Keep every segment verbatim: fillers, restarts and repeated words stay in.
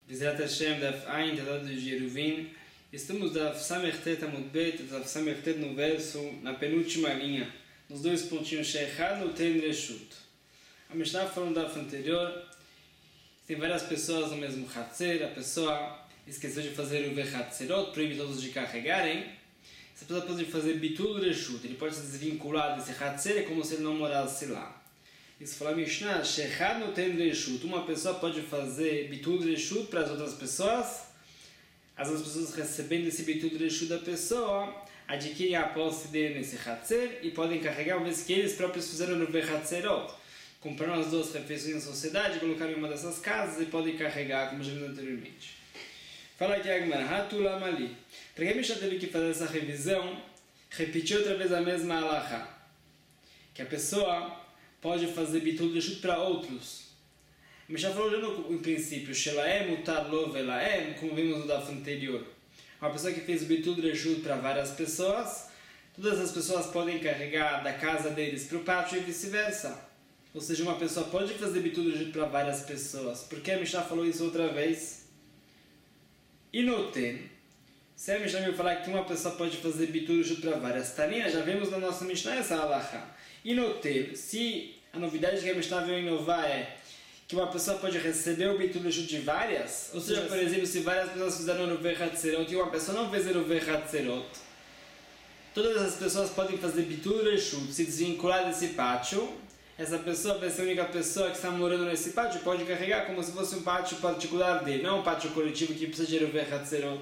Bezerra Hashem, Daf Ain, Tadad de Jeruvim. Estamos da Samechet Amud Bet, da Samechet no verso, na penúltima linha, nos dois pontinhos Sheikhad no Ten Reshut. A Mishnah falando da Daf anterior, tem várias pessoas no mesmo Hatzer, a pessoa esqueceu de fazer o Vechatzerot, proíbe todos de carregarem. Essa pessoa pode fazer Bitul Reshut, ele pode se desvincular desse Hatzer, é como se ele não morasse lá. Isso fala Mishnah, Sheikhad no Ten Reshut. Uma pessoa pode fazer Bitul Reshut para as outras pessoas. As outras pessoas recebendo esse Bitul Reshut da pessoa, adquirem a posse dele nesse Hatzer e podem carregar uma vez que eles próprios fizeram no Vechatzerot. Compraram as duas refeições na sociedade, colocaram em uma dessas casas e podem carregar, como já vimos anteriormente. Fala aqui a Gemara, Hatulam ali. Para que a Mishnah teve que fazer essa revisão, repetiu outra vez a mesma halakha. Que a pessoa pode fazer Bitul Reshut para outros. A Mishnah falou já no, no princípio, Shelaem, Utar Lo Velaem, como vimos no Daf anterior. Uma pessoa que fez Bitul Reshut para várias pessoas, todas as pessoas podem carregar da casa deles para o pátio e vice-versa. Ou seja, uma pessoa pode fazer Bitul Reshut para várias pessoas. Por que a Mishnah falou isso outra vez? E no Ten, se a Mishnah me falar que uma pessoa pode fazer Bitul Reshut para várias tarinhas, já vimos na nossa Mishnah essa halakha. E no Ten, se a novidade que a Mishnah veio inovar é que uma pessoa pode receber o Bitul Reshut de várias, ou seja, por exemplo, se várias pessoas fizeram no Vechatzerot e uma pessoa não fez no Vechatzerot, todas as pessoas podem fazer Bitul Reshut, se desvincular desse pátio. Essa pessoa vai ser a única pessoa que está morando nesse pátio, pode carregar como se fosse um pátio particular dele, não um pátio coletivo que precisa de ir no Vechatzerot.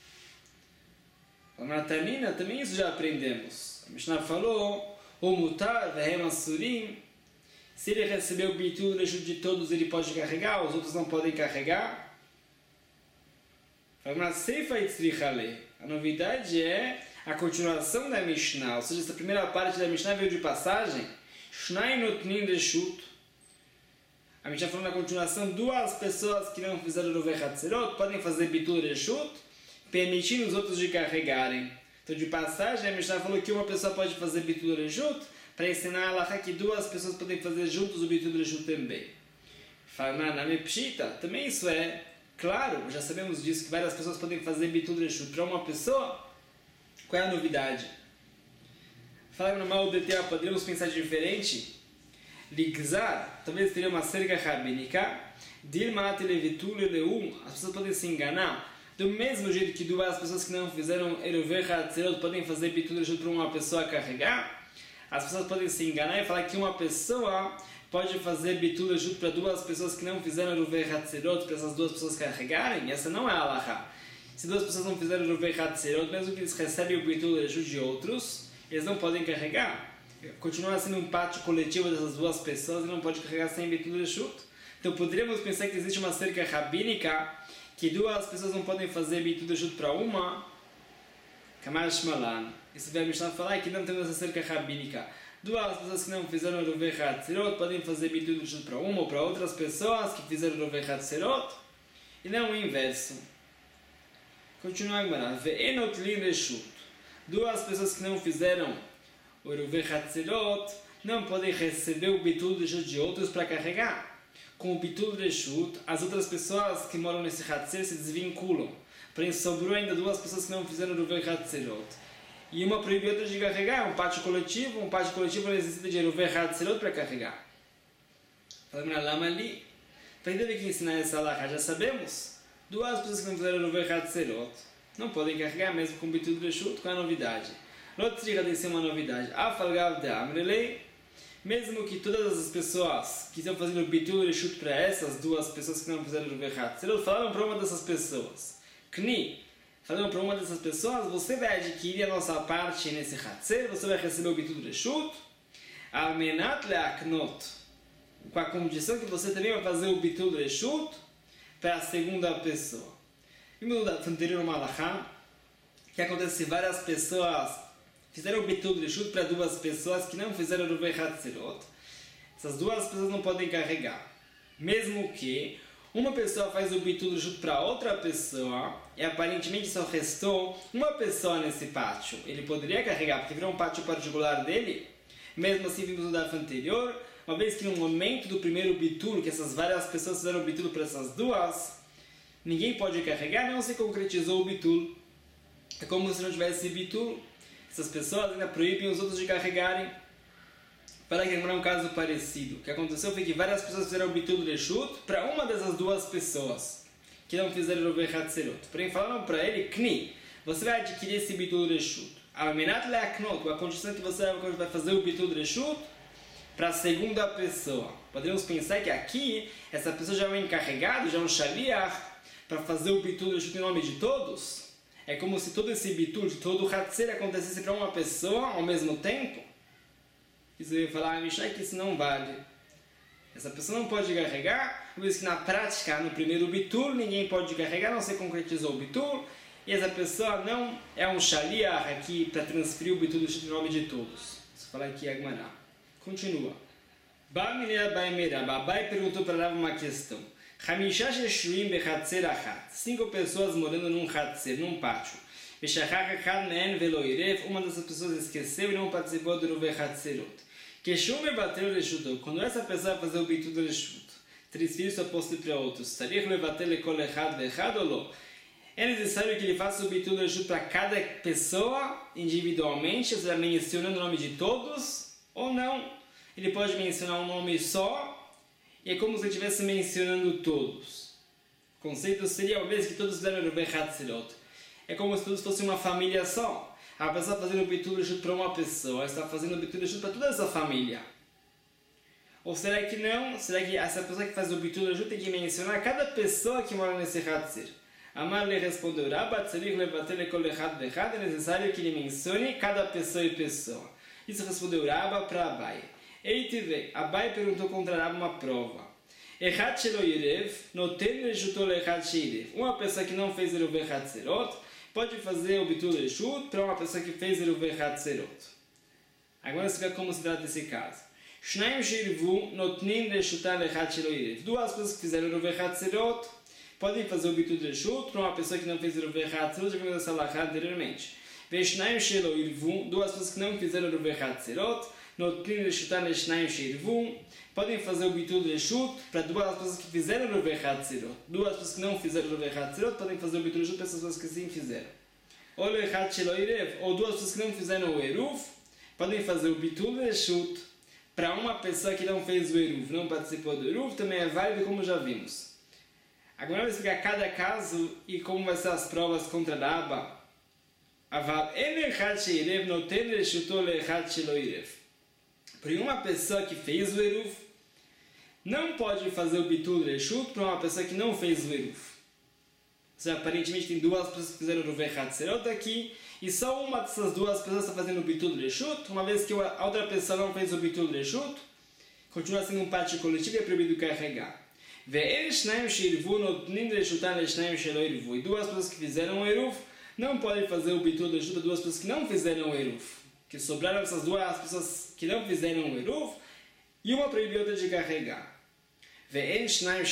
Na Tanina, também isso já aprendemos. A Mishnah falou, o Mutar, Vehem Asurim, se ele recebeu o Bitul Reshut de todos, ele pode carregar, os outros não podem carregar. A novidade é a continuação da Mishnah, ou seja, essa primeira parte da Mishnah veio de passagem. Shnai Notnin Reshut. A Mishnah falou na continuação, duas pessoas que não fizeram o Vechatzerot podem fazer Bitul Reshut, permitindo os outros de carregarem. Então, de passagem, a Mishnah falou que uma pessoa pode fazer Bitul Reshut, para ensinar a halakha que duas pessoas podem fazer juntos o Bitul Reshut também. Fala na Mepshita, também isso é claro, já sabemos disso, que várias pessoas podem fazer Bitul Reshut para uma pessoa. Qual é a novidade? Fala no mal D T A, poderíamos pensar diferente? Ligzar, talvez teria uma cerca rabínica, Dilma Televitul Leum, as pessoas podem se enganar. Do mesmo jeito que duas pessoas que não fizeram Eruvechatzerot podem fazer Bitul Reshut para uma pessoa carregar, as pessoas podem se enganar e falar que uma pessoa pode fazer Bitul Reshut para duas pessoas que não fizeram Eruvechatzerot, para essas duas pessoas carregarem. Essa não é a halakha. Se duas pessoas não fizeram Eruvechatzerot, mesmo que eles recebem o Bitul Reshut de outros, eles não podem carregar. Continua sendo um pátio coletivo dessas duas pessoas e não pode carregar sem Bitul Reshut. Então poderíamos pensar que existe uma cerca rabínica que duas pessoas não podem fazer Bitul Reshut para uma. Kamash Malan. Isso vai me falar que não temos essa cerca rabínica. Duas pessoas que não fizeram o Vechatzerot podem fazer Bitul Reshut para uma ou para outras pessoas que fizeram o Vechatzerot. E não o inverso. Continua agora. Ve'enot lin Reshut. Duas pessoas que não fizeram o Vechatzerot não podem receber o Bitul Reshut de outros para carregar. Com o Bitul Reshut, as outras pessoas que moram nesse Hatzer se desvinculam. Porém, sobrou ainda duas pessoas que não fizeram o Vechatzerot. E uma proibiu outra de carregar, um pátio coletivo, um pátio coletivo necessita de Vechatzerot para carregar. Falamos na Lama ali. Para entender que ensinar essa halakha, já sabemos. Duas pessoas que não fizeram o Vechatzerot não podem carregar mesmo com Bitul Reshut, com a novidade. Lotriga tem que ser uma novidade. Afalgav de Amrelei. Mesmo que todas as pessoas que estão fazendo Bitul Reshut para essas duas pessoas que não fizeram o Vechatzerot, falaram para uma dessas pessoas. Kni, falaram para uma dessas pessoas, você vai adquirir a nossa parte nesse Hatzer, você vai receber o Bitul Reshut, Amenat leaknot, com a condição que você também vai fazer o Bitul Reshut para a segunda pessoa. Vimos no anterior uma halakha, que acontece se várias pessoas fizeram o Bitul Reshut para duas pessoas que não fizeram o Vechatzerot. Essas duas pessoas não podem carregar. Mesmo que uma pessoa faz o Bitul Reshut para outra pessoa e aparentemente só restou uma pessoa nesse pátio. Ele poderia carregar, porque virou um pátio particular dele. Mesmo assim, vimos no Daf anterior, uma vez que no momento do primeiro Bitul, que essas várias pessoas fizeram o Bitul para essas duas, ninguém pode carregar, não se concretizou o bitul. É como se não tivesse bitul. Essas pessoas ainda proíbem os outros de carregarem. Para que é um caso parecido. O que aconteceu foi que várias pessoas fizeram o bitul do reshut para uma dessas duas pessoas que não fizeram o Rovei Hatzerot. Porém, falaram para ele, Kni, você vai adquirir esse bitul do reshut. A menat leaknot, a condição é que você vai fazer o bitul do reshut para a segunda pessoa. Podemos pensar que aqui, essa pessoa já é um encarregado, já é um shaliach, para fazer o bitul do reshut em nome de todos. É como se todo esse bitul, todo o hatzer acontecesse para uma pessoa ao mesmo tempo. E você vai falar, Mishnah, que isso não vale. Essa pessoa não pode carregar, por isso que na prática, no primeiro bitul, ninguém pode carregar, não se concretizou o bitul, e essa pessoa não é um shaliach aqui para transferir o bitul do reshut em nome de todos. Isso fala aqui Agmará. Continua. Babai perguntou para Rav uma questão. Cinco pessoas morando num hatzer, num pátio. Uma dessas pessoas esqueceu e não participou do Rovei Hatzerot. Quando essa pessoa fazer o bitul do reshut, transferir sua posse para outros, é necessário que ele faça o bitul do reshut para cada pessoa individualmente, ou seja, mencionando o nome de todos, ou não? Ele pode mencionar um nome só, e é como se ele estivesse mencionando todos. O conceito seria o mesmo que todos fizeram o Rovei Hatzerot. É como se todos fossem uma família só. A pessoa fazendo o bitul do reshut para uma pessoa, está fazendo o bitul do reshut para toda essa família. Ou será que não? Será que essa pessoa que faz o bitul do reshut tem que mencionar cada pessoa que mora nesse hatzer? Amar lhe respondeu, Rabba, tzarich levater lekol echad vechad, é necessário que ele mencione cada pessoa e pessoa. Isso respondeu Rabba para Abai. Eitive, Abai perguntou contra Rabba uma prova. Echad shelo yirev, noten reshuto lechad sheirev. Uma pessoa que não fez o Rovei Hatzerot pode fazer o bitul do reshut para uma pessoa que fez o Rovei Hatzerot. Agora você vê como se trata esse caso. Shnaim sheirvu notnin reshutan lechad shelo yirev. Duas pessoas que fizeram o Rovei Hatzerot podem fazer o bitul do reshut para uma pessoa que não fez o Rovei Hatzerot, já vimos essa halakha anteriormente. Veshnaim shelo yirvu, duas pessoas que não fizeram o Rovei Hatzerot, notnin reshutan leshnaim sheirvu, podem fazer o bitul do reshut para duas pessoas que fizeram o Rovei Hatzerot. Duas pessoas que não fizeram o Rovei Hatzerot podem fazer o bitul do reshut para essas pessoas que sim fizeram. Ou lechad shelo yirev, ou duas pessoas que não fizeram o eruv, podem fazer o bitul do reshut para uma pessoa que não fez o eruv, não participou do eruv, também é válido como já vimos. Agora vamos explicar cada caso e como vai ser as provas contra Rabba. Aval en lechad sheirev noten reshuto lechad shelo yirev. Por uma pessoa que fez o eruv, não pode fazer o bitul do reshut para uma pessoa que não fez o eruv. Ou seja, aparentemente tem duas pessoas que fizeram o Rovei Hatzerot aqui, e só uma dessas duas pessoas está fazendo o bitul do reshut, uma vez que a outra pessoa não fez o bitul do reshut, continua sendo um pátio coletivo e é proibido carregar. E duas pessoas que fizeram o eruv não podem fazer o bitul do reshut para duas pessoas que não fizeram o eruv. Que sobraram essas duas pessoas que não fizeram o eruv, e uma proibiu outra de carregar. E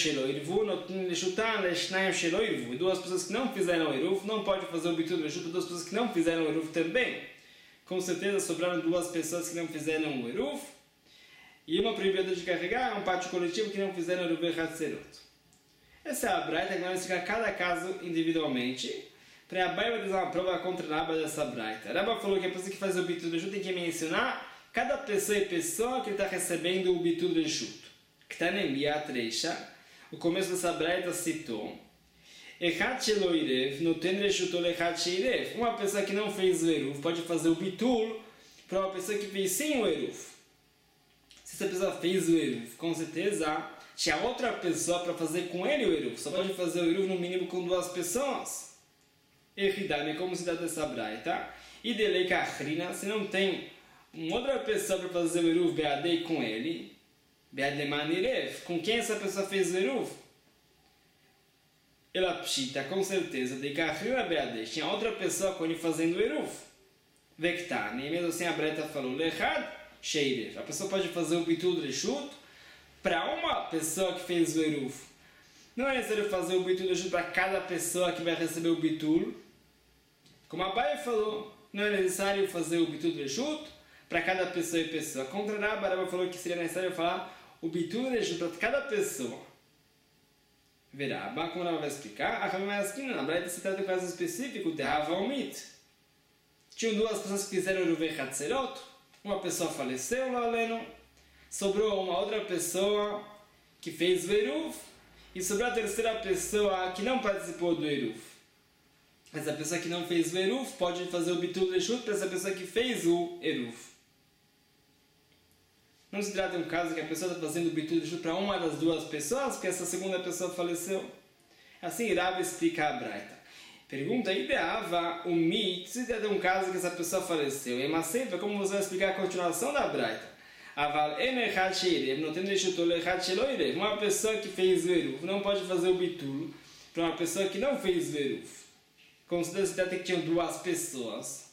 duas pessoas que não fizeram o eruv não podem fazer o bitul do reshut para duas pessoas que não fizeram o eruv também. Com certeza sobraram duas pessoas que não fizeram o eruv, e uma proibiu outra de carregar, é um pátio coletivo que não fizeram o Rovei Hatzerot. Essa é a braita, agora vamos explicar cada caso individualmente. Para Abai vai dar uma prova contra a Rabba dessa braita. A Rabba falou que a pessoa que faz o bitul do reshut tem que mencionar cada pessoa e pessoa que está recebendo o bitul do reshut. Ktanem Biat Reisha, o começo dessa braita citou Echad shelo yirev noten reshuto lechad sheirev. Uma pessoa que não fez o eruv pode fazer o bitul para uma pessoa que fez sim o eruv. Se essa pessoa fez o eruv, com certeza tinha outra pessoa para fazer com ele o eruv. Só pode fazer o eruv no mínimo com duas pessoas. Echidame, como se dá dessa braita. E delei kachrina, se não tem uma outra pessoa para fazer o eruv beadei com ele, beademan irev, com quem essa pessoa fez o eruv? Ela pshita, com certeza, de kachrina beadei, tinha outra pessoa com ele fazendo o eruv. Vektani, e mesmo assim a braita falou, lechad sheirev, a pessoa pode fazer o bitul do reshut para uma pessoa que fez o eruv. Não é necessário fazer o bitul do reshut para cada pessoa que vai receber o bitul. Como a Abai falou, não é necessário fazer o bitul do reshut para cada pessoa e pessoa. Contra Rabba, Rabba falou que seria necessário falar o bitul do reshut para cada pessoa. Veraba, como ela vai explicar, a Rabi vai esquina, na Braita se trata de um caso específico de Hava Umit. Tinham duas pessoas que fizeram Eruvei Hatzerot, uma pessoa faleceu, Laleno, sobrou uma outra pessoa que fez o Eruv, e sobrou a terceira pessoa que não participou do Eruv. Essa pessoa que não fez o Eruv pode fazer o Bitul Reshut para essa pessoa que fez o Eruv. Não se trata de um caso que a pessoa está fazendo o Bitul Reshut para uma das duas pessoas, porque essa segunda pessoa faleceu. Assim, Rabi explica a Braita. Pergunta, ideava o mit, se trata de um caso que essa pessoa faleceu. E Maceifa, como você vai explicar a continuação da Braita? Aval enechad sheirev, não tem deixuto lechad sheloirev. Uma pessoa que fez o Eruv não pode fazer o Bitul para uma pessoa que não fez o Eruv. Considera se trata que tinham duas pessoas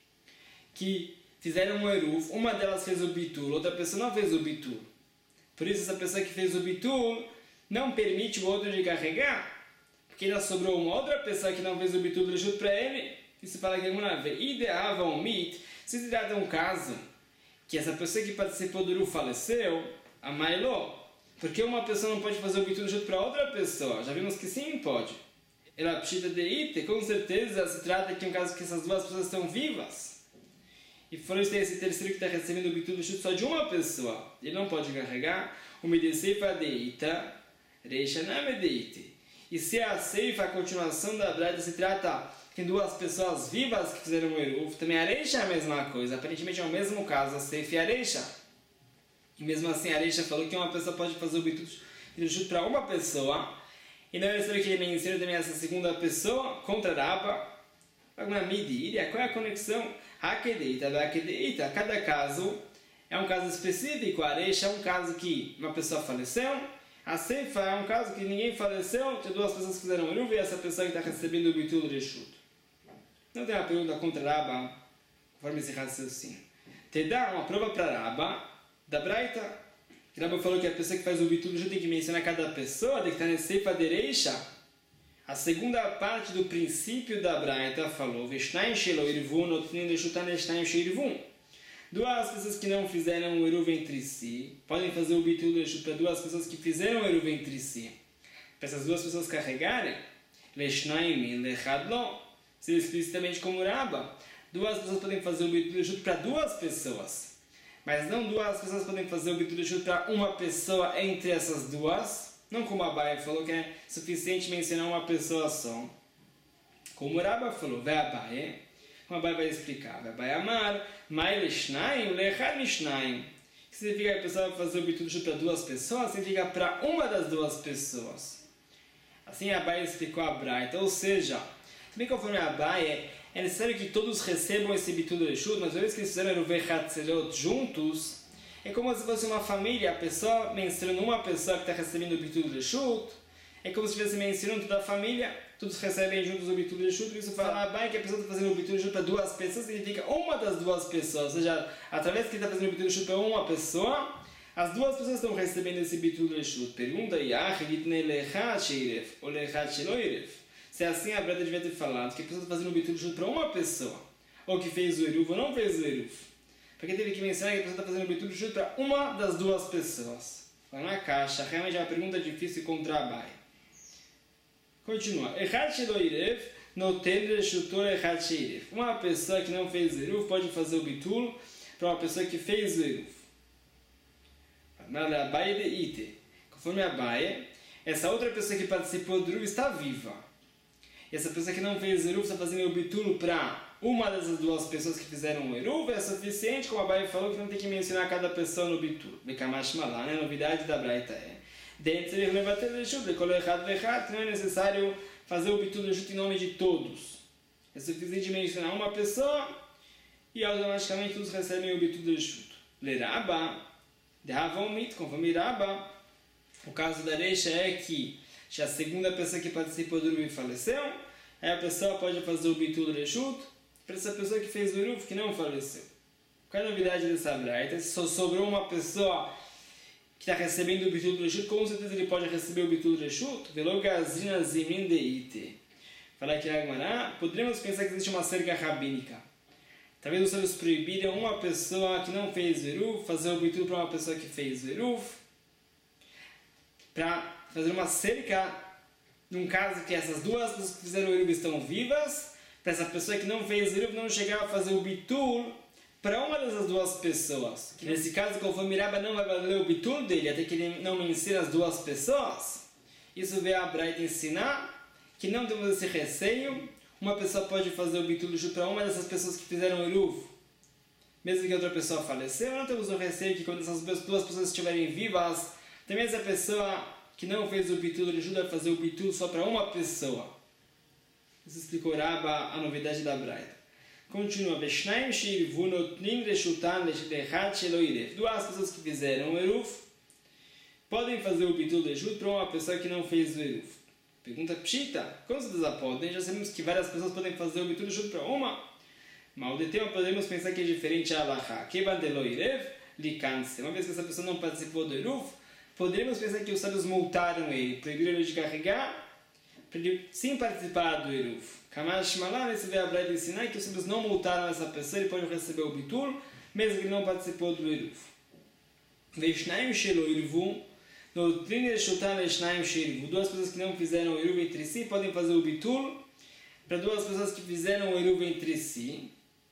que fizeram o Eruv, uma delas fez o Bitul, outra pessoa não fez o Bitul. Por isso essa pessoa que fez o Bitul não permite o outro de carregar, porque ainda sobrou uma outra pessoa que não fez o Bitul do Reshut para ele. E se fala que alguma vez ideava um mit, se se trata de um caso que essa pessoa que participou do Eruv faleceu, a Mailó, porque uma pessoa não pode fazer o Bitul do Reshut para outra pessoa? Já vimos que sim, pode. Ela precisa de ite, com certeza se trata de um caso que essas duas pessoas estão vivas. E fora isso, tem esse terceiro que está recebendo o Bitul Reshut só de uma pessoa. Ele não pode carregar o Mideseifa deita, Reishaname deite. E se a Seifa, a continuação da Braita, se trata de duas pessoas vivas que fizeram o Eruv, também a Reisha é a mesma coisa. Aparentemente é o mesmo caso, a Seifa e a Reisha. E mesmo assim a Reisha falou que uma pessoa pode fazer o Bitul Reshut para uma pessoa. E não é necessário que ele mencione também essa segunda pessoa contra Rabba. Alguma medida, qual é a conexão? Hakedeita, Hakedeita. Cada caso é um caso específico. A Reisha é um caso que uma pessoa faleceu. A Seifa é um caso que ninguém faleceu. Tem duas pessoas que fizeram o Eruv e essa pessoa que está recebendo o Bitul Reshut. Não tem uma pergunta contra Rabba, conforme esse raciocínio. Te dá uma prova para Rabba da Braita. Rabba falou que a pessoa que faz o Bitul Reshut tem que mencionar cada pessoa, tem que estar na Seifa de Reisha. A segunda parte do princípio da Braita falou Veshnaim shelo irvun notnin reshutan veshnaim sheirvun. Duas pessoas que não fizeram o Eruv entre si podem fazer o Bitul Reshut para duas pessoas que fizeram o Eruv entre si. Para essas duas pessoas carregarem Veshnaim lechad lo, se explicitamente como Rabba, duas pessoas podem fazer o Bitul Reshut para duas pessoas. Mas não duas pessoas podem fazer o Bitul Reshut para uma pessoa entre essas duas. Não como a Abai falou que é suficiente mencionar uma pessoa só. Como o Rabba falou, vai Abai, como a Abai vai explicar, vai Abai amar, mai leshnaim, lechad mishnaim. Que significa que a pessoa vai fazer o Bitul Reshut para duas pessoas, significa para uma das duas pessoas. Assim a Abai explicou a Braita, ou seja, também conforme a Abai, é, é necessário que todos recebam esse Bitul Reshut, mas uma vez que eles fizeram o Vechatzerot juntos, é como se fosse uma família, a pessoa mencionando uma pessoa que está recebendo o Bitul Reshut, é como se estivesse mencionando toda a família, todos recebem juntos o Bitul Reshut, por isso fala bem que a pessoa está fazendo o Bitul Reshut para duas pessoas, significa uma das duas pessoas, ou seja, através que ele está fazendo o Bitul Reshut para uma pessoa, as duas pessoas estão recebendo esse Bitul Reshut. Pergunta, se assim a Braita devia ter falado que a pessoa está fazendo o Bitul Reshut para uma pessoa, ou que fez o Eruv ou não fez o Eruv. Porque teve que mencionar que a pessoa está fazendo o Bitul Reshut para uma das duas pessoas. Vai na caixa, realmente é uma pergunta difícil contra a Abai. Continua. Echad sheloirev noten reshutor echad sheirev. Uma pessoa que não fez o Eruv pode fazer o Bitul para uma pessoa que fez o Eruv. Abai de ite. Conforme a Abai, essa outra pessoa que participou do Eruv está viva. E essa pessoa que não fez o Eruv está fazendo o Bitul para uma dessas duas pessoas que fizeram o Eruv, é suficiente, como a Abai falou, que não tem que mencionar cada pessoa no Bitul. Bekamash malá, né? A novidade da Braita é dentro de levater reshut, de kol echad vechat, não é necessário fazer o Bitul Reshut em nome de todos. É suficiente mencionar uma pessoa e automaticamente todos recebem o Bitul Reshut. Le Rabba, de Havon mit, conforme Rabba, o caso da Reisha é que se a segunda pessoa que participou do Eruv faleceu, aí a pessoa pode fazer o Bitul Reshut para essa pessoa que fez o Eruv que não faleceu. Qual é a novidade dessa Braita? Se só sobrou uma pessoa que está recebendo o Bitul Reshut, com certeza ele pode receber o Bitul Reshut. Velo gazina zimin deite. Fala aqui na Gemara, poderíamos pensar que existe uma cerca rabínica. Talvez os sábios proibiram uma pessoa que não fez o Eruv fazer o Bitul para uma pessoa que fez o Eruv, para fazer uma cerca num caso que essas duas pessoas que fizeram o Eruv estão vivas, para essa pessoa que não fez o Eruv não chegar a fazer o Bitul para uma dessas duas pessoas. Que nesse caso, conforme Rabba não vai valer o Bitul dele, até que ele não menciona as duas pessoas, isso veio a Braita ensinar que não temos esse receio. Uma pessoa pode fazer o Bitul para uma dessas pessoas que fizeram o Eruv, mesmo que outra pessoa faleceu. Não temos o receio que quando essas duas pessoas estiverem vivas, também essa pessoa que não fez o Bitul vai fazer o Bitul só para uma pessoa. Isso explicou Rabba a novidade da Braita. Continua. Duas pessoas que fizeram o Eruv podem fazer o Bitul de Reshut para uma pessoa que não fez o Eruv. Pergunta Pshita. Como vocês podem? Já sabemos que várias pessoas podem fazer o Bitul de Reshut para uma. Mas o de tema podemos pensar que é diferente a Alahá. Uma vez que essa pessoa não participou do Eruv, podemos pensar que os sábios multaram ele, proibiram ele de carregar, para ele sim participar do Eruv. Kamash Malan, esse veio a Braita ensinar que os sábios não multaram essa pessoa, ele pode receber o Bitul, mesmo que ele não participou do Eruv. Veishnaim Shelo Irvu, no Trin Shutan Veishnaim Shelo, duas pessoas que não fizeram o Eruv entre si podem fazer o Bitul para duas pessoas que fizeram o Eruv entre si.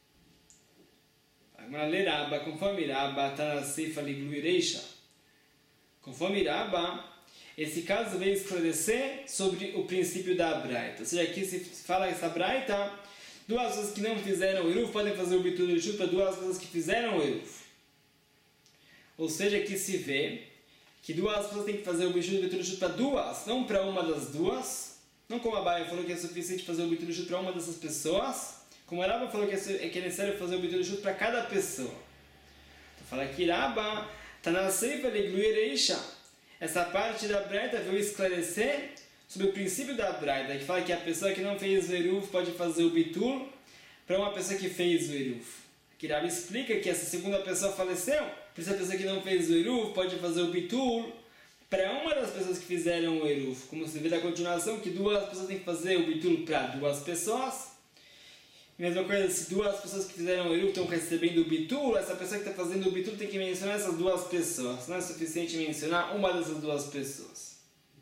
Agora lê Rabba, conforme Rabba está na Seifa Liglu Ireisha. Conforme Rabba, esse caso veio esclarecer sobre o princípio da Braita. Ou seja, aqui se fala essa Braita, duas pessoas que não fizeram o Eruv podem fazer o Bitul de Reshut para duas pessoas que fizeram o Eruv. Ou seja, aqui se vê que duas pessoas têm que fazer o Bitul de Reshut para duas, não para uma das duas. Não como a Baia falou que é suficiente fazer o Bitul de Reshut para uma dessas pessoas, como a Rabba falou que é necessário fazer o Bitul de Reshut para cada pessoa. Então fala que Rabba está na Seifa Liglu Ireisha. Essa parte da Braita veio esclarecer sobre o princípio da Braita, que fala que a pessoa que não fez o Eruv pode fazer o Bitul para uma pessoa que fez o Eruv. Que Rabba explica que essa segunda pessoa faleceu, por isso a pessoa que não fez o Eruv pode fazer o Bitul para uma das pessoas que fizeram o Eruv. Como se vê da continuação, que duas pessoas têm que fazer o Bitul para duas pessoas. Mesma coisa, se duas pessoas que fizeram o Eruv estão recebendo o Bitul, essa pessoa que está fazendo o Bitul tem que mencionar essas duas pessoas. Não é suficiente mencionar uma dessas duas pessoas.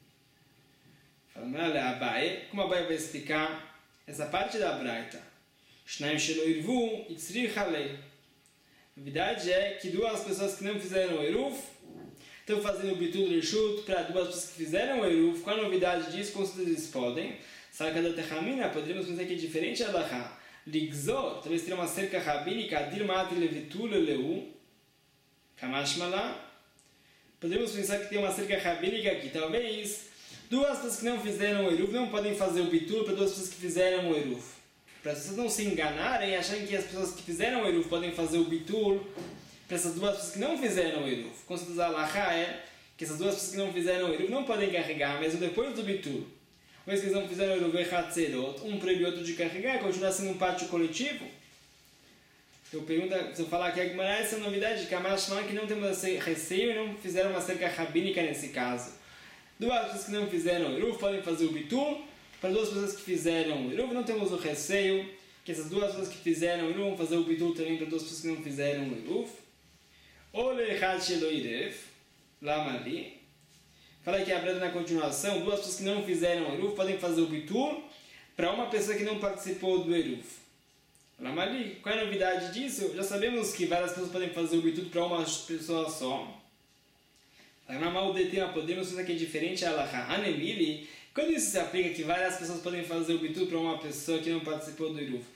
Falando, olha, Abaye, como Abaye vai explicar essa parte da Braita? Shnaim Shelo Irvu Itzrich Alei. A verdade é que duas pessoas que não fizeram o Eruv estão fazendo o Bitul de Reshut para duas pessoas que fizeram o Eruv. Qual a novidade disso? Com certeza eles podem. Saca da Techamina, poderíamos pensar que é diferente a Alahá. Ligzor, talvez teria uma cerca rabínica, Adir Mati Levitul Leu, Kamash Malá. Podemos pensar que tem uma cerca rabínica aqui. Talvez duas pessoas que não fizeram o Eruv não podem fazer o Bitul para duas pessoas que fizeram o Eruv. Para as pessoas não se enganarem e acharem que as pessoas que fizeram o Eruv podem fazer o Bitul para essas duas pessoas que não fizeram o Eruv. Com certeza a Alahá é que essas duas pessoas que não fizeram o Eruv não podem carregar, mesmo depois do Bitul. Mas que eles não fizeram o Eruv Hatzerot, um proíbe outro de carregar, continua sendo um pátio coletivo. Eu pergunto, se eu falar que a Gemara, essa é a novidade de Kamash Malan, que não temos receio e não fizeram uma cerca rabínica nesse caso. Duas pessoas que não fizeram o Eruv podem fazer o Bitul, para duas pessoas que fizeram o Eruv não temos o receio, que essas duas pessoas que fizeram o Eruv vão fazer o Bitul também para duas pessoas que não fizeram o Eruv. Ole Echad Shelo Irev, Lamali. Fala que a Braita na continuação, duas pessoas que não fizeram o Eruv podem fazer o Bitul para uma pessoa que não participou do Eruv. Lamali, qual é a novidade disso? Já sabemos que várias pessoas podem fazer o Bitul para uma pessoa só. Na mal de tema podemos pensar que é diferente a Alahá. Anemili, quando isso se aplica que várias pessoas podem fazer o Bitul para uma pessoa que não participou do Eruv.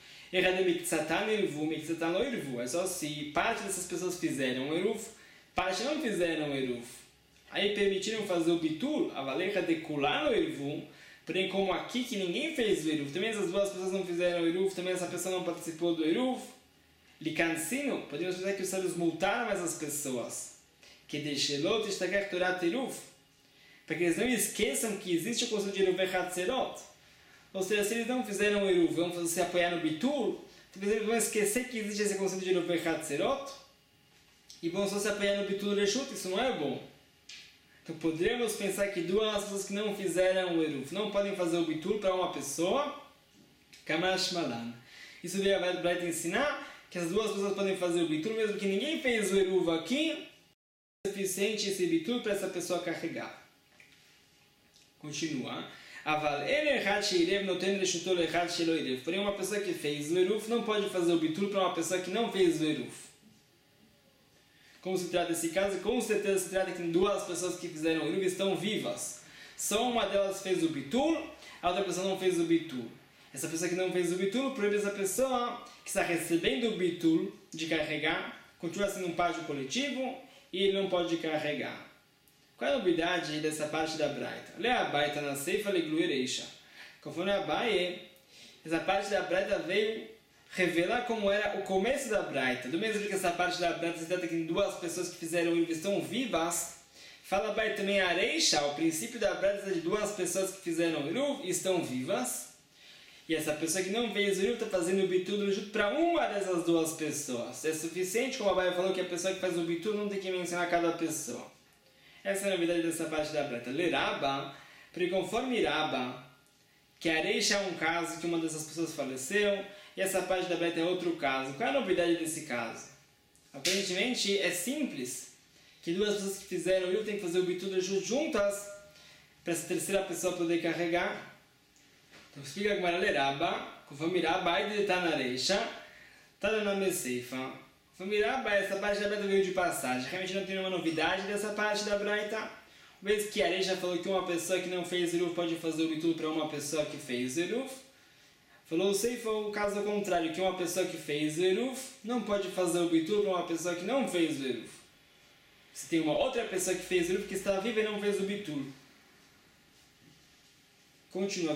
É só se parte dessas pessoas fizeram o Eruv, parte não fizeram o Eruv. Aí permitiram fazer o Bitul, a valeja de kular o Eruv, porém como aqui que ninguém fez o Eruv, também essas duas pessoas não fizeram o Eruv, também essa pessoa não participou do Eruv. Likansino, podemos pensar que os sábios multaram essas pessoas. Que deixelot estagar Torat Eruv, para que eles não esqueçam que existe o conceito de Eruv Hatzerot. Ou seja, se eles não fizeram o Eruv, vão se apoiar no Bitul, talvez eles vão esquecer que existe esse conceito de Eruv Hatzerot e vão só se apoiar no Bitul Reshut, isso não é bom. Então poderíamos pensar que duas pessoas que não fizeram o Eruv não podem fazer o Bitul para uma pessoa, Kamash Malan. Isso veio a Braita ensinar que as duas pessoas podem fazer o Bitul, mesmo que ninguém fez o Eruv aqui, é suficiente esse Bitul para essa pessoa carregar. Continua. Aval ele echad sheirev noten reshuto lechad shelo irev. Porém, uma pessoa que fez o eruf não pode fazer o bitul para uma pessoa que não fez o eruf. Como se trata desse caso? Com certeza se trata que duas pessoas que fizeram o eruf estão vivas. Só uma delas fez o bitul, a outra pessoa não fez o bitul. Essa pessoa que não fez o bitul proíbe essa pessoa que está recebendo o bitul de carregar, continua sendo um págio coletivo e ele não pode carregar. Qual é a novidade dessa parte da Braita? Lê a Braita na Seifa Legluir Eisha. Conforme a Baie, essa parte da Braita veio revelar como era o começo da Braita. Do mesmo jeito que essa parte da Braita se trata que duas pessoas que fizeram o estão vivas, fala a Baie também a Reisha, o princípio da Braita de duas pessoas que fizeram o Iruv e estão vivas. E essa pessoa que não fez o Iruv está fazendo o bitul junto para uma dessas duas pessoas. É suficiente, como a Baie falou, que a pessoa que faz o bitul não tem que mencionar cada pessoa. Essa é a novidade dessa parte da Braita. Lê Rabba, porque conforme Rabba, que a Reisha é um caso que uma dessas pessoas faleceu, e essa parte da Braita é outro caso. Qual é a novidade desse caso? Aparentemente é simples, que duas pessoas que fizeram o Iruv têm que fazer o bitul juntas, para essa terceira pessoa poder carregar. Então explica como era Lê Rabba, conforme Rabba, ele está na Reisha, está na Meseifa. Rabba, essa parte da Braita veio de passagem. Realmente não tem nenhuma novidade dessa parte da Braita. Uma vez que a Reisha falou que uma pessoa que não fez Iruv pode fazer o bitul para uma pessoa que fez Iruv. Falou o Seifa o caso ao contrário, que uma pessoa que fez Iruv não pode fazer o bitul para uma pessoa que não fez Iruv. Se tem uma outra pessoa que fez Iruv que está viva e não fez o bitul. Continua.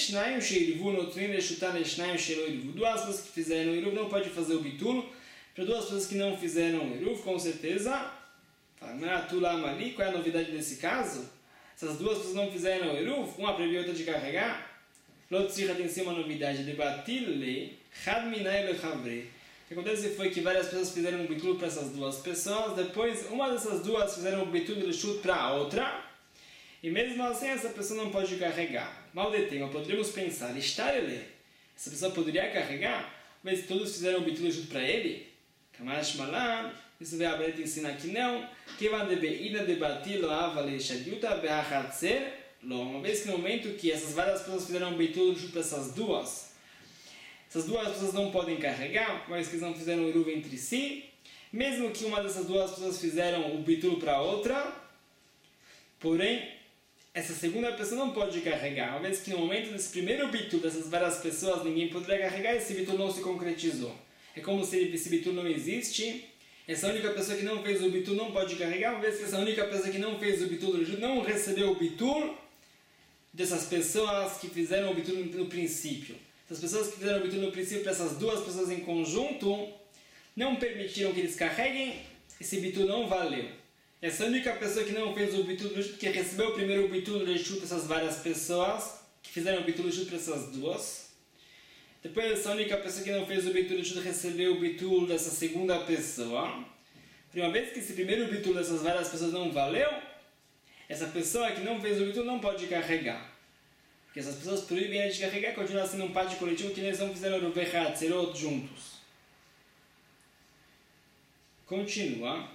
Duas pessoas que fizeram Iruv não pode fazer o bitul. Para duas pessoas que não fizeram o Iruv, com certeza, qual é a novidade desse caso? Essas duas pessoas não fizeram o Iruv, uma proibiu a outra de carregar. Lotzricha tem sim uma novidade, debatir-lhe, hadminai lechavre. O que acontece foi que várias pessoas fizeram um bitul para essas duas pessoas, depois uma dessas duas fizeram um bitul de chute para a outra, e mesmo assim essa pessoa não pode carregar. Mal detém, poderíamos pensar, estar ele, essa pessoa poderia carregar, mas todos fizeram um bitul junto para ele? Kamash Malan, isso vai a Braita ensinar que não, que vai debeina debatir lá, vale shadiuta beachatzer, uma vez que no momento que essas várias pessoas fizeram um bitul junto para essas duas, essas duas pessoas não podem carregar, mas que eles não fizeram o Iruv entre si, mesmo que uma dessas duas pessoas fizeram o bitul para a outra, porém, essa segunda pessoa não pode carregar, uma vez que no momento desse primeiro bitul dessas várias pessoas ninguém poderia carregar, esse bitul não se concretizou. É como se esse bitul não existe. Essa única pessoa que não fez o bitul não pode carregar, uma vez que essa única pessoa que não fez o bitul não recebeu o bitul dessas pessoas que fizeram o bitul no princípio. Essas pessoas que fizeram o bitul no princípio, para essas duas pessoas em conjunto, não permitiram que eles carreguem, esse bitul não valeu. Essa única pessoa que não fez o bitul que recebeu o primeiro bitul dessas várias pessoas que fizeram o bitul para essas duas. Depois, essa única pessoa que não fez o bitul recebeu o bitul dessa segunda pessoa. Uma vez que esse primeiro bitul dessas várias pessoas não valeu, essa pessoa que não fez o bitul não pode carregar. Porque essas pessoas proíbem ela de carregar e continua sendo um pátio coletivo que eles não fizeram o Bechat, Serot juntos. Continua.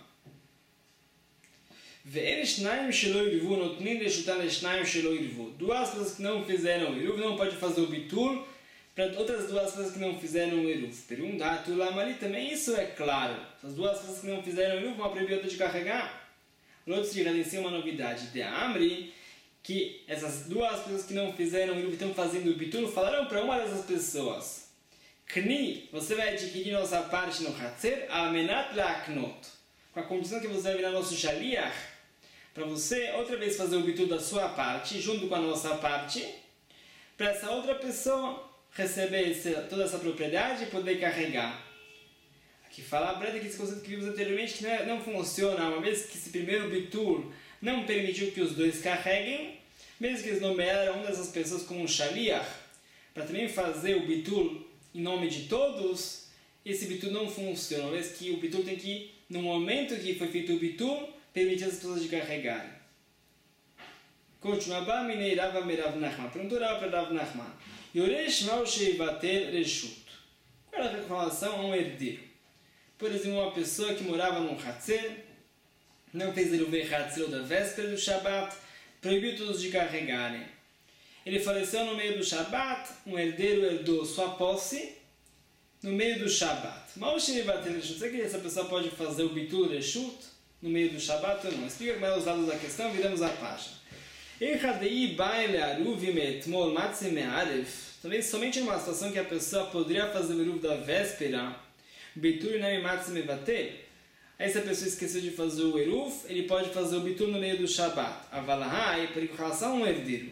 Duas pessoas que não fizeram o Iruv não pode fazer o bitul para outras duas pessoas que não fizeram o Iruv. Pergunta, Tulamali, também isso é claro. As duas pessoas que não fizeram o Iruv vão proibir outra de carregar. Outros dirão assim uma novidade de Amri, que essas duas pessoas que não fizeram o Iruv estão fazendo o bitul, falaram para uma dessas pessoas: Kni, você vai adquirir nossa parte no Hatzer, Amenat Laknot, com a condição que você vai virar nosso Shaliach, para você outra vez fazer o bitul da sua parte, junto com a nossa parte, para essa outra pessoa receber esse, toda essa propriedade e poder carregar. Aqui fala a Braita que esse conceito que vimos anteriormente que não, é, não funciona, uma vez que esse primeiro bitul não permitiu que os dois carreguem, mesmo que eles nomearam uma dessas pessoas como um shaliach, para também fazer o bitul em nome de todos, esse bitul não funciona, uma vez que o bitul tem que, no momento que foi feito o bitul, permitir as pessoas de carregarem. Continua, Ba minei Rava me Rav Nachman. Perguntou Rava para Rav Nachman. Yoresh mal sheivater reshut. Qual é a reclamação a um herdeiro? Por exemplo, uma pessoa que morava num Hatzer, não fez ele ver Hatzer da véspera do Shabbat, proibiu todos de carregarem. ele faleceu no meio do Shabat, um herdeiro herdou sua posse no meio do Shabat. Mas será que essa pessoa pode fazer o bitul reshut no meio do Shabat ou não? Explica mais os lados da questão, viramos a página. Talvez somente numa situação que a pessoa poderia fazer o eruv da véspera, bitul nem matzi mevatel. Aí se a pessoa esqueceu de fazer o eruv, ele pode fazer o bitul no meio do Shabat. Avalahai, por relação a um herdeiro.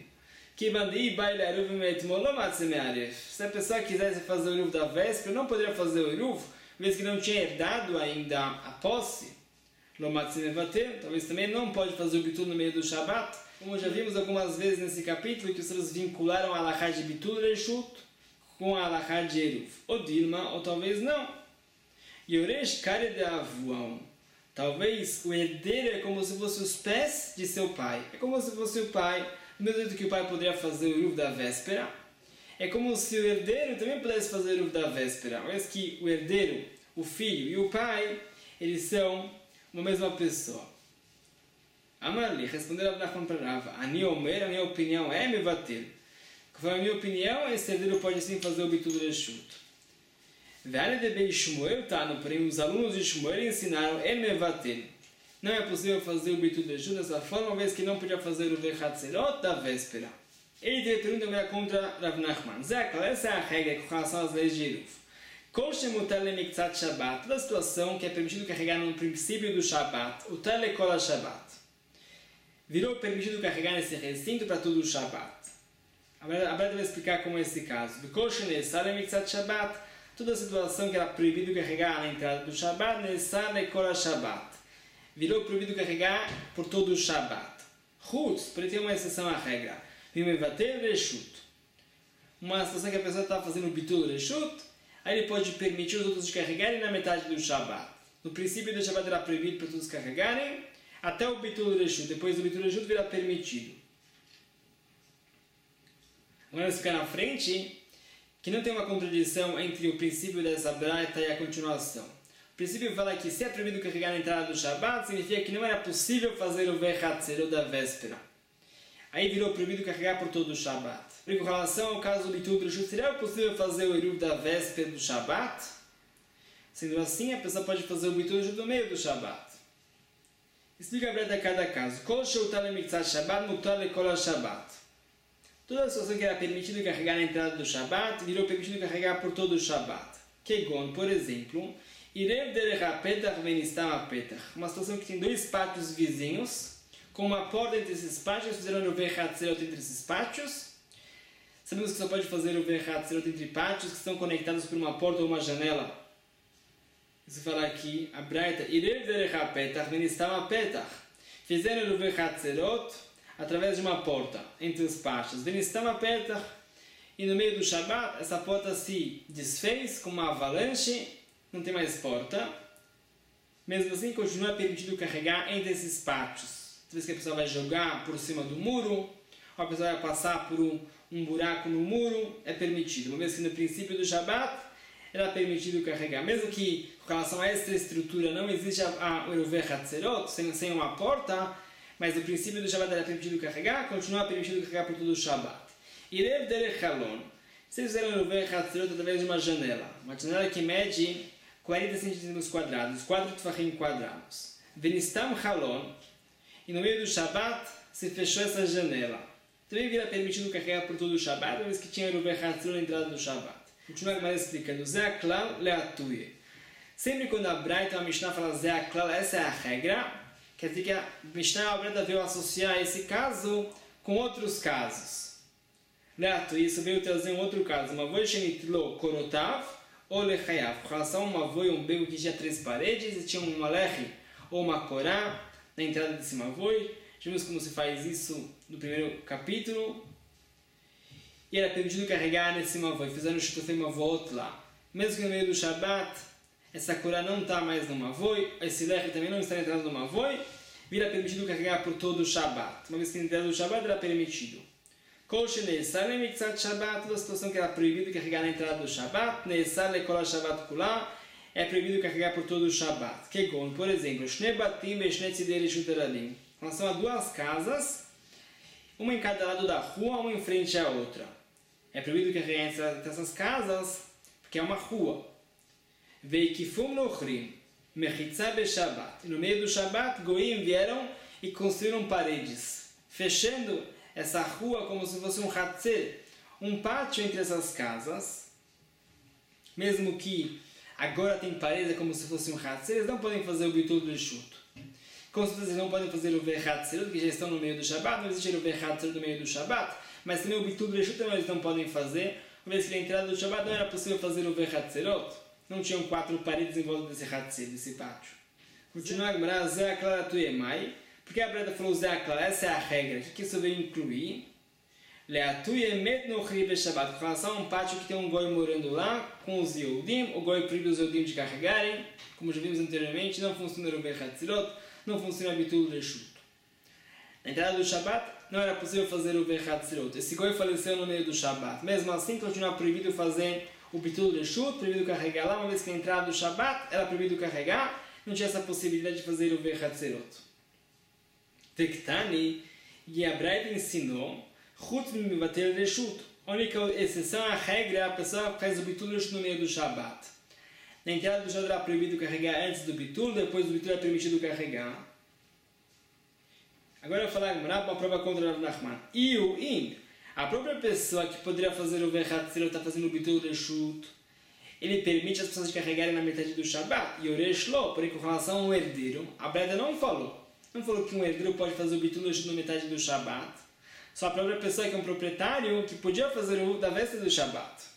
Se a pessoa quisesse fazer o eruv da véspera, não poderia fazer o eruv, vez que não tinha herdado ainda a posse. Talvez também não pode fazer o bitul no meio do Shabat. Como já vimos algumas vezes nesse capítulo, que os seus vincularam a alahá de bitul reshut com a alahá de eruv. Ou Dilma, ou talvez não. Yoresh kare de avuão. Talvez o herdeiro é como se fosse os pés de seu pai. É como se fosse o pai, do mesmo jeito que o pai poderia fazer o eruv da véspera. É como se o herdeiro também pudesse fazer o eruv da véspera. Mas que o herdeiro, o filho e o pai, eles são uma mesma pessoa. Amarli, respondeu Rav Nachman para Rava. Ani Omer, a minha opinião é mevatel. Conforme a minha opinião, esse herdeiro pode sim fazer o bitul reshut. Vale de Bei Shmuel, tá? Porém, os alunos de Shmuel ensinaram el mevatel. Não é possível fazer o bitul reshut dessa forma, uma vez que não podia fazer o vechatzerot da véspera. Ele teve pergunta contra Rav Nachman. Essa é a regra com relação às leis de eruv. Kol shemutar lemiktzat Shabbat, toda situação que é permitido carregar no princípio do Shabbat, o telekol Shabbat. Virou permitido carregar nesse recinto para todo o Shabbat. A Breda vai explicar como é esse caso. Shabbat, toda a situação que era proibido carregar na entrada do Shabbat, Shabbat. Virou proibido carregar por todo o Shabbat. Chutz, por ter uma exceção à regra. Uma situação que a pessoa está fazendo o bitul reshut, aí ele pode permitir os outros de carregarem na metade do Shabbat. No princípio do Shabbat era proibido para todos carregarem, até o bitul reshut. Depois do bitul reshut virá permitido. Agora ficar na frente que não tem uma contradição entre o princípio dessa braita e a continuação. O princípio fala que se é proibido carregar na entrada do Shabbat, significa que não era possível fazer o vechatzerot da véspera. Aí virou proibido carregar por todo o Shabbat. Com relação ao caso do bitul reshut, seria possível fazer o eruv da véspera do Shabbat? Sendo assim, a pessoa pode fazer o bitul reshut no meio do Shabbat. Explica a breta a cada caso. Kol sheutar lemiktzat Shabbat, mutar lekol Shabbat. Toda a situação que era permitido carregar na entrada do Shabbat, virou permitido carregar por todo o Shabbat. Kegon, por exemplo, Irev derech hapetach venistam hapetach. Uma situação que tem dois pátios vizinhos, com uma porta entre esses pátios, fizeram o vechatzerot entre esses pátios. Sabemos que só pode fazer o vechatzerot entre pátios que estão conectados por uma porta ou uma janela. Isso fala aqui, a Braita, Irev derech hapetach venistam hapetach. Fizeram o vechatzerot através de uma porta entre os pátios. Venistam hapetach. E no meio do Shabbat, essa porta se desfez com uma avalanche, não tem mais porta. Mesmo assim, continua permitido carregar entre esses pátios. Às vezes que a pessoa vai jogar por cima do muro, ou a pessoa vai passar por um, um buraco no muro, é permitido. Uma vez que no princípio do Shabbat, era permitido carregar. Mesmo que com relação a essa estrutura não existe a Eruveh Hatzerot, sem, sem uma porta, mas no princípio do Shabbat era permitido carregar, continua permitido carregar por todo o Shabbat. Irev derech halon. Vocês fizeram Eruveh Hatzerot através de uma janela. Uma janela que mede quarenta centímetros quadrados, quatro tefachim quadrados. Venistam halon. E no meio do Shabbat se fechou essa janela. Também vira permitido carregar por todo o Shabbat, uma vez que tinha Eruveh Hatzerot na entrada do Shabbat. Continua mais explicando. Zé aklal leatuye. Sempre quando a Braita ou a Mishnah fala Zé aklal, essa é a regra, quer dizer que a Mishnah ou a Braita veio associar esse caso com outros casos. Leatuye, isso veio trazer um outro caso. Uma voz shenitlo korotav ou lechayav. Com relação a uma voz, um bego que tinha três paredes e tinha uma leche ou uma korá na entrada desse mavoi. Vimos como se faz isso no primeiro capítulo. E era permitido carregar nesse mavoi, fizeram o shutufei mavot lá. Mesmo que no meio do Shabbat, essa korá não está mais no mavoi, esse leche também não está na entrada do mavoi, vira permitido carregar por todo o Shabbat. Uma vez que na entrada do Shabbat era permitido. Kol sheneissar lemiktzat Shabbat, toda a situação que era proibido carregar na entrada do Shabbat, neissar lekol Shabbat kulá, é proibido carregar por todo o Shabbat. Kegon, por exemplo, Shnei batim ve shnei tzidei reshut eradim. Com relação a duas casas, uma em cada lado da rua, uma em frente à outra. É proibido carregar entre essas casas, porque é uma rua. Veikifum nochrim, mechitza be-Shabbat. E no meio do Shabbat, Goim vieram e construíram paredes, fechando essa rua como se fosse um hatzer, um pátio entre essas casas. Mesmo que agora tem paredes, é como se fosse um hatzer, eles não podem fazer o bitul do chuto. Com certeza eles não podem fazer o vehatzer, que já estão no meio do Shabbat, não existe o vehatzer no meio do Shabbat, mas também o bitul do chuto eles não podem fazer, uma vez que na entrada do Shabbat não era possível fazer o vehatzerot, não tinham quatro paredes em volta desse hatzer, desse pátio. Continua a Gemara, Zé Aklara Tuyemai, porque a Breda falou Zé Aklara, essa é a regra, o que isso veio incluir? Leatuyemet no Ri Shabbat, com relação a um pátio que tem um goi morando lá, com os Yehudim, o goi proíbe os Yehudim de carregarem, como já vimos anteriormente, não funciona o vehatzerot, não funciona o bitul reshut. Na entrada do Shabbat, não era possível fazer o vehatzerot. Esse goi faleceu no meio do Shabbat. Mesmo assim, continua proibido fazer o bitul reshut, proibido carregar lá, uma vez que na entrada do Shabbat era proibido carregar, não tinha essa possibilidade de fazer o vehatzerot. Tektani, e a Braita ensinou, chutz mivatel reshut. A única exceção à regra é a pessoa que faz o bitul reshut no meio do Shabbat. Na entrada do Shabbat era proibido carregar antes do bitul, depois do bitul é permitido carregar. Agora eu vou falar uma prova contra o Rav Nachman. E o im, a própria pessoa que poderia fazer o vehatzerot está fazendo o bitul reshut, ele permite as pessoas carregarem na metade do Shabbat. E o reshlo, porém com relação ao herdeiro, a Breda não falou. Não falou que um herdeiro pode fazer o bitul reshut na metade do Shabbat. Só a própria pessoa que é um proprietário que podia fazer o da véspera do Shabbat.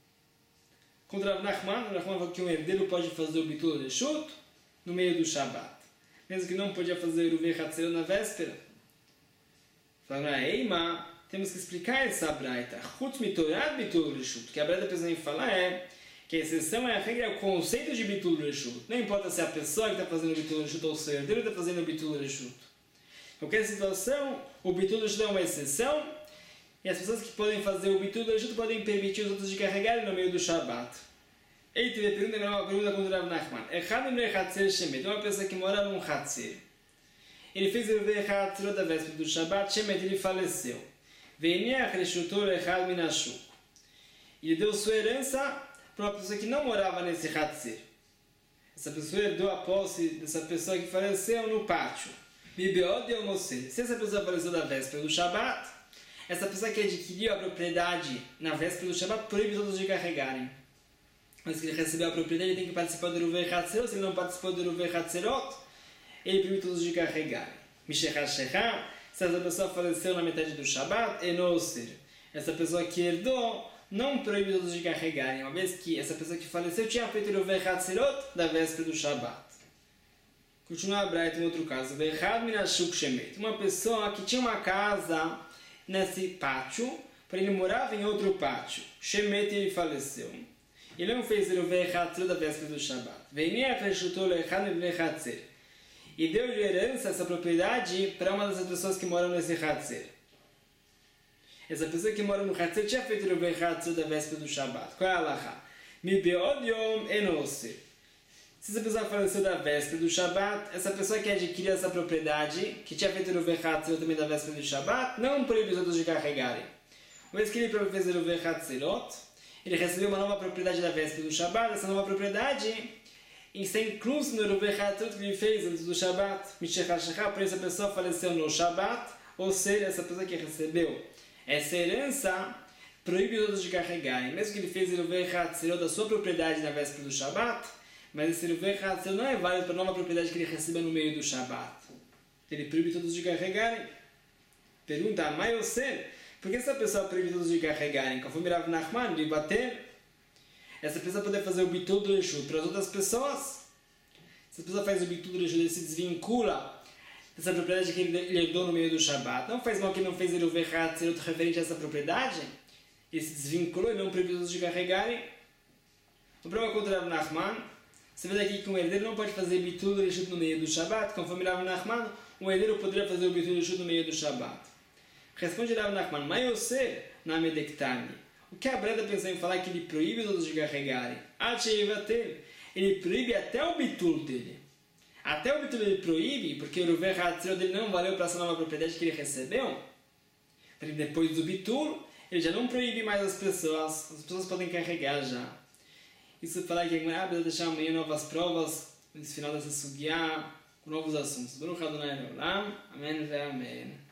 Contra Rav Nachman, Rav Nachman falou que um herdeiro pode fazer o bitul reshut no meio do Shabbat. Mesmo que não podia fazer o vehatzerot na véspera. Falaram, Eima, temos que explicar essa braita. Chutz mitorad bitul reshut. O que a braita pensa em falar é que a exceção é a regra, é o conceito de bitul reshut. Não importa se é a pessoa que está fazendo o bitul reshut ou se o herdeiro está fazendo o bitul reshut. Em qualquer situação, o bitul reshut é uma exceção e as pessoas que podem fazer o bitul reshut podem permitir os outros de carregarem no meio do Shabbat. Ele teve a pergunta, uma pergunta contra o Rav Nachman. Echad imre hatzer shemet, uma pessoa que mora num hatzer. Ele fez o vehatzerot da véspera do Shabbat, shemet, ele faleceu. Veiniach reshutor echad minashuk. Ele deu sua herança para uma pessoa que não morava nesse hatzer. Essa pessoa herdou a posse dessa pessoa que faleceu no pátio. Bibeod e almocê. Se essa pessoa faleceu da véspera do Shabbat, essa pessoa que adquiriu a propriedade na véspera do Shabbat proíbe todos de carregarem. Mas que ele recebeu a propriedade, ele tem que participar do Ruvei Hatzerot. Se ele não participou do Ruvei Hatzerot, ele proíbe todos de carregar. Mishechah Shechah, se essa pessoa faleceu na metade do Shabbat, Enosser. Essa pessoa que herdou, não proíbe todos de carregarem. Uma vez que essa pessoa que faleceu tinha feito o Ruvei Hatzerot da véspera do Shabbat. Continua a Braita em outro caso. Vechad minashuk shemet. Uma pessoa que tinha uma casa nesse pátio, porém ele morava em outro pátio. Shemet, ele faleceu. Ele não fez o vehatzerot da véspera do Shabbat. Veiniach reshutor leechad vehatzer. E deu de herança essa propriedade para uma das pessoas que moram nesse hatzer. Essa pessoa que mora no hatzer tinha feito o vehatzerot da véspera do Shabbat. Qual é a halakha? Mi beod yom enosser. Se essa pessoa faleceu da véspera do Shabbat, essa pessoa que adquiriu essa propriedade, que tinha feito o vehatzerot também da véspera do Shabbat, não proíbe os outros de carregarem. Uma vez que ele fez o vehatzerot, ele recebeu uma nova propriedade da véspera do Shabbat. Essa nova propriedade está incluso no Ruvei Hatzerot que ele fez antes do Shabbat. Mishechah Shechah, por isso a pessoa faleceu no Shabbat, ou seja, essa pessoa que recebeu essa herança proíbe os outros de carregarem. Mesmo que ele fez o Ruvei Hatzerot da sua propriedade na véspera do Shabbat, mas esse Ruvei Hatzerot não é válido para a nova propriedade que ele recebeu no meio do Shabbat. Ele proíbe todos de carregarem. Pergunta, Mai ou ser? Por que essa pessoa proíbe todos de carregarem? Conforme Rav Nachman, de bater, essa pessoa pode fazer o bitul do reshut para as outras pessoas. Se a pessoa faz o bitul do reshut, ele se desvincula dessa propriedade que ele herdou no meio do Shabbat. Não faz mal que ele não fez o Ruvei Hatzerot referente a essa propriedade. Ele se desvinculou e não proibiu todos de carregarem. O problema contra Rav Nachman, você vê daqui que um herdeiro não pode fazer bitul do reshut no meio do Shabbat. Conforme Rav Nachman, um herdeiro poderia fazer o bitul do reshut no meio do Shabbat. Responde Rav Nachman, mas eu sei na Medektani. O que a Breda pensou em falar é que ele proíbe todos de carregarem. Ele proíbe até o bitul dele. Até o bitul ele proíbe, porque o Ruvei Hatzerot dele não valeu para essa nova propriedade que ele recebeu. depois do Bitul, ele já não proíbe mais as pessoas, as pessoas podem carregar já. Isso fala que a vai deixar amanhã novas provas, no final dessa sugiá, com novos assuntos. Baruch Adonai Leolam, amém ve amém.